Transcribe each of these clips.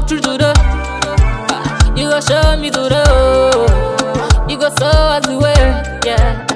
walk through to the. You go show me to the. You go show us the way. Yeah.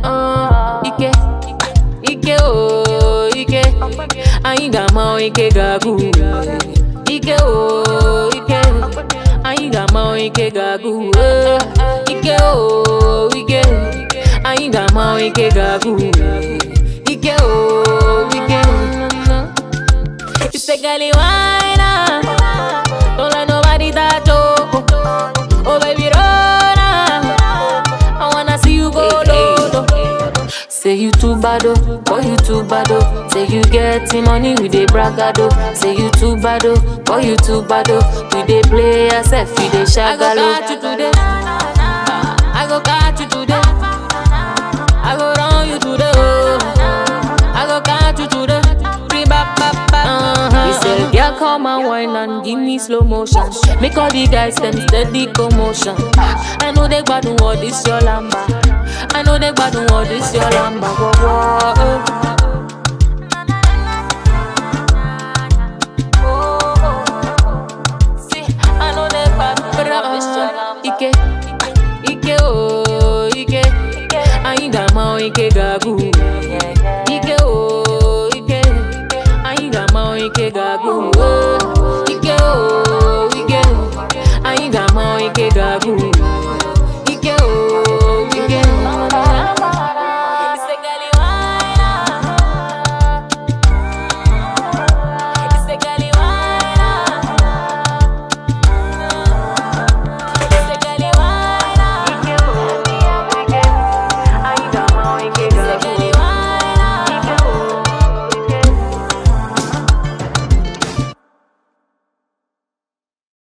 Ike oh Ike. Ainga ma Ike gagu. Ike oh Ike. Ainga ma Ike gagu. Ike oh Ike. Ainga ma Ike gagu. Ike oh Ike. You say girl you whine ah. Don't let nobody touch you. Oh baby run ah. I wanna see you go low. Say you too bad oh, boy you too bad oh. Say you getting money with a bragado. Say you too bad oh, boy you too bad oh. You dey play yourself, you dey shagalo. I go catch you today. I go catch you today. I go run you today. I go catch you today. He said, girl, come and wine and give me slow motion. Make all the guys them steady commotion. I know they bad what this your lamba. I know they bad what this your lamba. Whoa, whoa, oh.